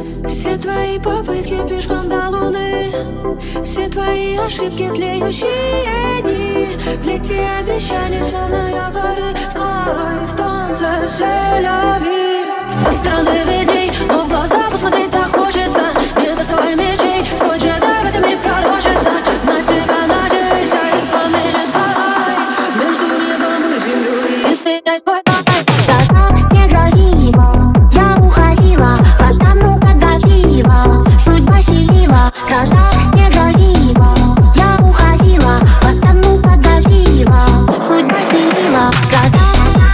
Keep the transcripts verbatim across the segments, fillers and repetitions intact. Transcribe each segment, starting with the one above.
Все твои попытки пешком до луны, все твои ошибки, тлеющие дни, плети обещаний, словно якоры, скоро и в танце селяви. Со стороны видней, но в глаза посмотреть так хочется. Не доставай мечей, свой джедай в этом мире пророчится. На себя надейся и в пламени сгорай, между небом и землей изменяй свой рай. Глаза не грозила, я уходила, постану погасила, судьба селила. Глаза не грозила, я уходила, постану погасила, судьба селила. Глаза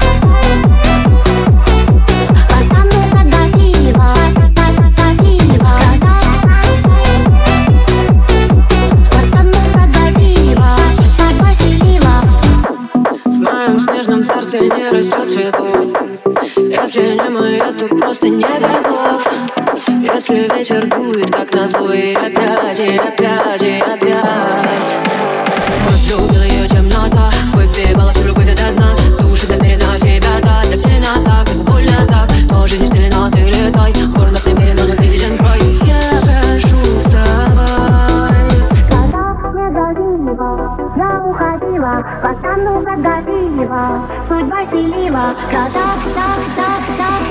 постану погасила, погасила. Глаза постану погасила, судьба селила. В моем снежном царстве не растет цветов. Если не мой, то просто не готов. Если ветер дует, как назло, и опять, и опять, и опять. Вот любила ее темнота, выпивала всю любовь до дна. Души намерена тебя дать, так сильно так, так больно так. Но жизнь не стелена, ты летай, воронов намеренно, но виден край. Я прошу, вставай. Глаза не грозила, я уходила, постану погасила, судьба селила. Глаза, так, так, так.